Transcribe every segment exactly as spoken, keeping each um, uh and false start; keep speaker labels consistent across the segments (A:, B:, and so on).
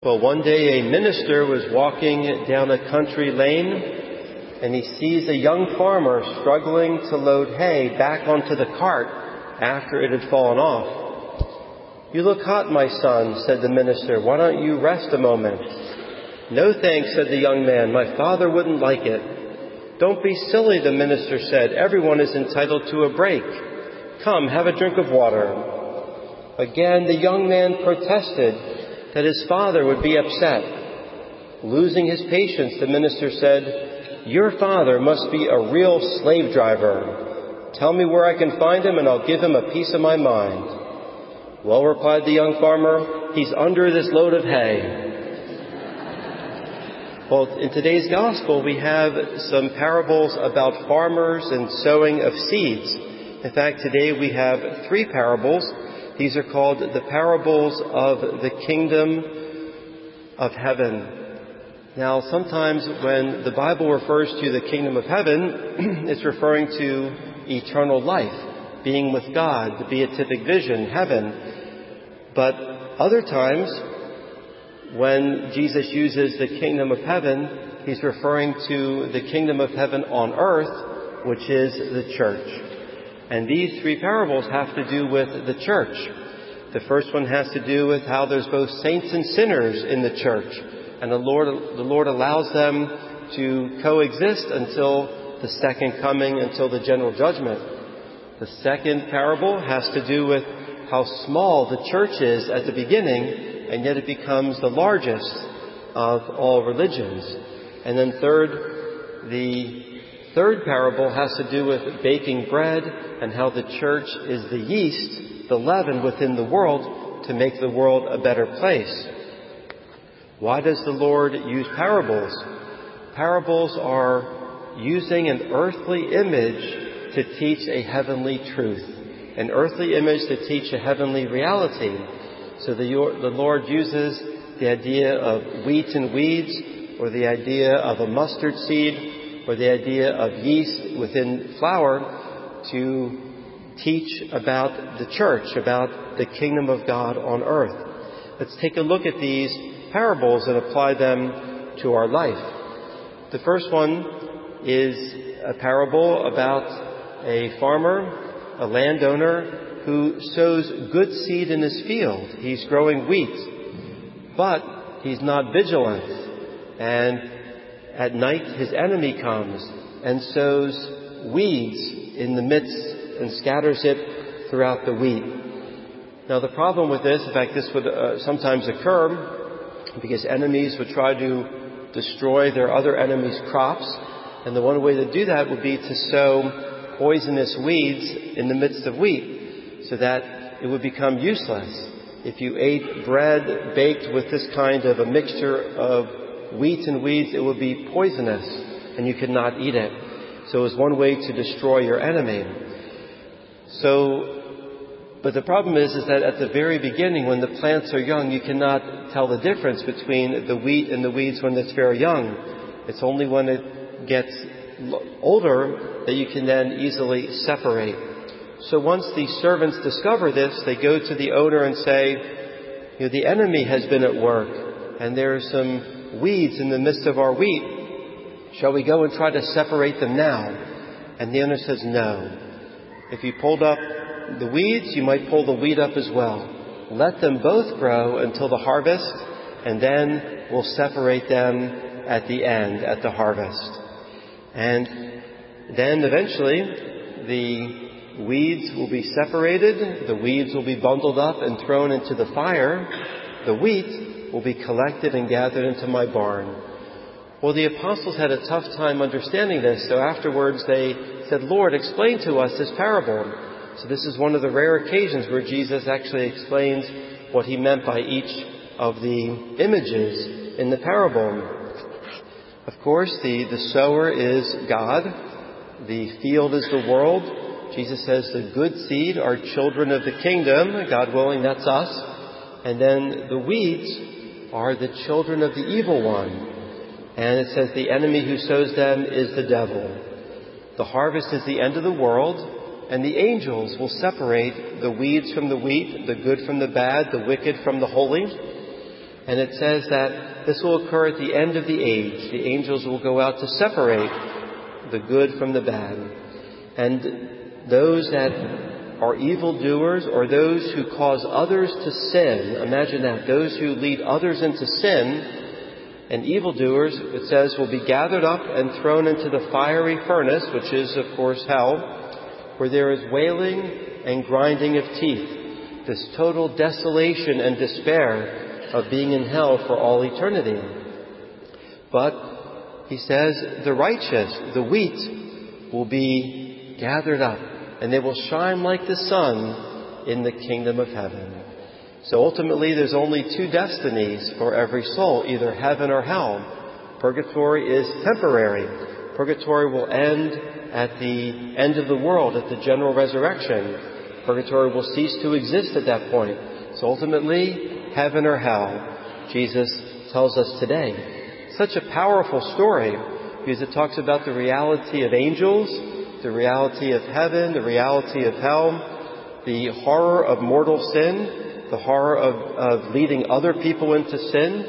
A: Well, one day a minister was walking down a country lane and he sees a young farmer struggling to load hay back onto the cart after it had fallen off. "You look hot, my son," said the minister. "Why don't you rest a moment?" "No thanks," said the young man. "My father wouldn't like it." "Don't be silly," the minister said. "Everyone is entitled to a break. Come, have a drink of water." Again, the young man protested that his father would be upset. Losing his patience, the minister said, "Your father must be a real slave driver. Tell me where I can find him and I'll give him a piece of my mind." "Well," replied the young farmer, "he's under this load of hay." Well, in today's gospel, we have some parables about farmers and sowing of seeds. In fact, today we have three parables. These are called the parables of the kingdom of heaven. Now, sometimes when the Bible refers to the kingdom of heaven, it's referring to eternal life, being with God, the beatific vision, heaven. But other times, when Jesus uses the kingdom of heaven, he's referring to the kingdom of heaven on earth, which is the church. And these three parables have to do with the church. The first one has to do with how there's both saints and sinners in the church. And the Lord, the Lord allows them to coexist until the second coming, until the general judgment. The second parable has to do with how small the church is at the beginning, and yet it becomes the largest of all religions. And then third, the third parable has to do with baking bread and how the church is the yeast, the leaven within the world to make the world a better place. Why does the Lord use parables? Parables are using an earthly image to teach a heavenly truth, an earthly image to teach a heavenly reality. So the, the Lord uses the idea of wheat and weeds, or the idea of a mustard seed, or the idea of yeast within flour to teach about the church, about the kingdom of God on earth. Let's take a look at these parables and apply them to our life. The first one is a parable about a farmer, a landowner, who sows good seed in his field. He's growing wheat, but he's not vigilant. And at night his enemy comes and sows weeds in the midst and scatters it throughout the wheat. Now the problem with this, in fact this would uh, sometimes occur because enemies would try to destroy their other enemies' crops. And the one way to do that would be to sow poisonous weeds in the midst of wheat, so that it would become useless. If you ate bread baked with this kind of a mixture of wheat and weeds, it would be poisonous and you could not eat it. So it was one way to destroy your enemy. So, but the problem is, is that at the very beginning, when the plants are young, you cannot tell the difference between the wheat and the weeds when it's very young. It's only when it gets older that you can then easily separate. So once the servants discover this, they go to the owner and say, you know, the enemy has been at work and there are some weeds in the midst of our wheat. Shall we go and try to separate them now? And the owner says, no. If you pulled up the weeds, you might pull the wheat up as well. Let them both grow until the harvest, and then we'll separate them at the end, at the harvest. And then eventually the weeds will be separated, the weeds will be bundled up and thrown into the fire. The wheat will be collected and gathered into my barn. Well, the apostles had a tough time understanding this, so afterwards they said, Lord, explain to us this parable. So this is one of the rare occasions where Jesus actually explains what he meant by each of the images in the parable. Of course, the, the sower is God. The field is the world. Jesus says the good seed are children of the kingdom. God willing, that's us. And then the weeds are the children of the evil one. And it says the enemy who sows them is the devil. The harvest is the end of the world, and the angels will separate the weeds from the wheat, the good from the bad, the wicked from the holy. And it says that this will occur at the end of the age. The angels will go out to separate the good from the bad. And those that are evildoers or those who cause others to sin, imagine that, those who lead others into sin, and evildoers, it says, will be gathered up and thrown into the fiery furnace, which is, of course, hell, where there is wailing and grinding of teeth, this total desolation and despair of being in hell for all eternity. But, he says, the righteous, the wheat, will be gathered up, and they will shine like the sun in the kingdom of heaven. So ultimately, there's only two destinies for every soul, either heaven or hell. Purgatory is temporary. Purgatory will end at the end of the world, at the general resurrection. Purgatory will cease to exist at that point. So ultimately, heaven or hell, Jesus tells us today. Such a powerful story, because it talks about the reality of angels, the reality of heaven, the reality of hell, the horror of mortal sin, the horror of, of leading other people into sin,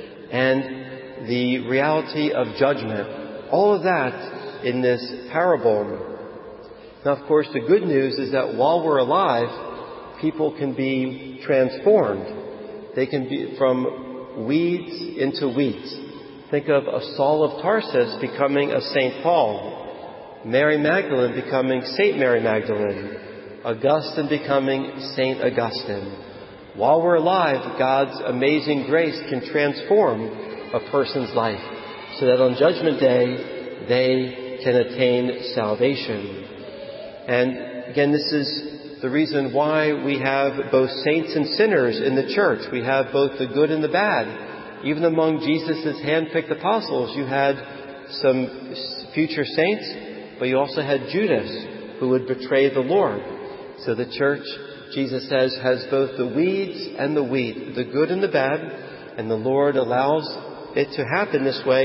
A: and the reality of judgment. All of that in this parable. Now, of course, the good news is that while we're alive, people can be transformed. They can be from weeds into wheats. Think of a Saul of Tarsus becoming a Saint Paul, Mary Magdalene becoming Saint Mary Magdalene, Augustine becoming Saint Augustine. While we're alive, God's amazing grace can transform a person's life so that on Judgment Day, they can attain salvation. And again, this is the reason why we have both saints and sinners in the church. We have both the good and the bad. Even among Jesus' hand-picked apostles, you had some future saints, but you also had Judas, who would betray the Lord. So the church, Jesus says, has both the weeds and the wheat, the good and the bad, and the Lord allows it to happen this way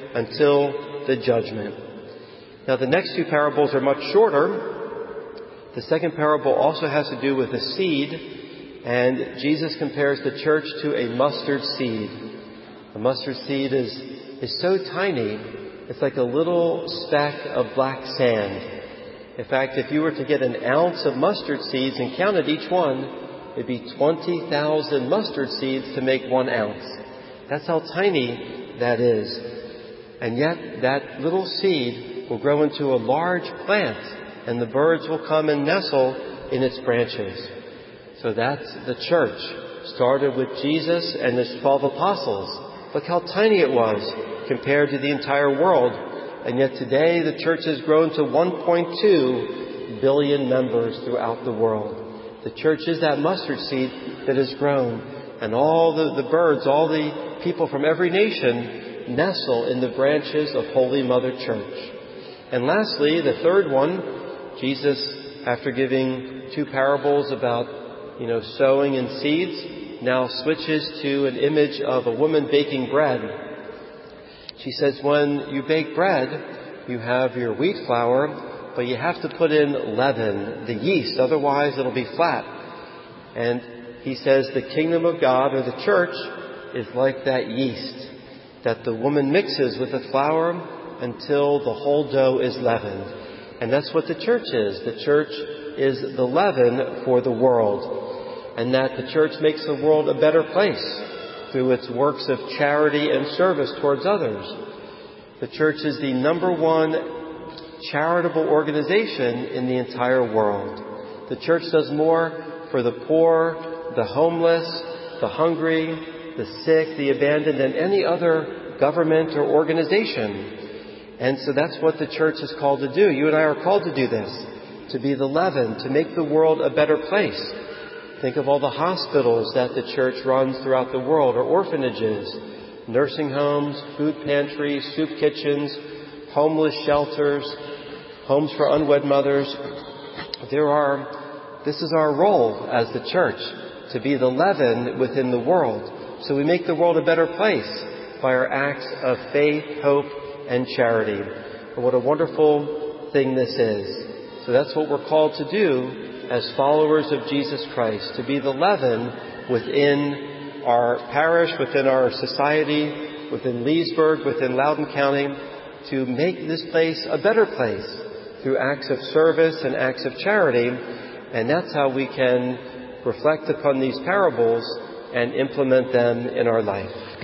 A: until the judgment. Now, the next two parables are much shorter. The second parable also has to do with a seed, and Jesus compares the church to a mustard seed. A mustard seed is, is so tiny, it's like a little speck of black sand. In fact, if you were to get an ounce of mustard seeds and counted each one, it'd be twenty thousand mustard seeds to make one ounce. That's how tiny that is. And yet, that little seed will grow into a large plant, and the birds will come and nestle in its branches. So that's the church. Started with Jesus and his twelve apostles. Look how tiny it was compared to the entire world. And yet today the church has grown to one point two billion members throughout the world. The church is that mustard seed that has grown. And all the, the birds, all the people from every nation nestle in the branches of Holy Mother Church. And lastly, the third one, Jesus, after giving two parables about, you know, sowing and seeds, now switches to an image of a woman baking bread. She says, when you bake bread, you have your wheat flour, but you have to put in leaven, the yeast, otherwise it'll be flat. And he says the kingdom of God, or the church, is like that yeast that the woman mixes with the flour until the whole dough is leavened. And that's what the church is. The church is the leaven for the world. And that the church makes the world a better place through its works of charity and service towards others. The church is the number one charitable organization in the entire world. The church does more for the poor, the homeless, the hungry, the sick, the abandoned than any other government or organization. And so that's what the church is called to do. You and I are called to do this, to be the leaven, to make the world a better place. Think of all the hospitals that the church runs throughout the world, or orphanages, nursing homes, food pantries, soup kitchens, homeless shelters, homes for unwed mothers. There are, this is our role as the church, to be the leaven within the world. So we make the world a better place by our acts of faith, hope, and charity. And what a wonderful thing this is. So that's what we're called to do as followers of Jesus Christ, to be the leaven within our parish, within our society, within Leesburg, within Loudoun County, to make this place a better place through acts of service and acts of charity. And that's how we can reflect upon these parables and implement them in our life.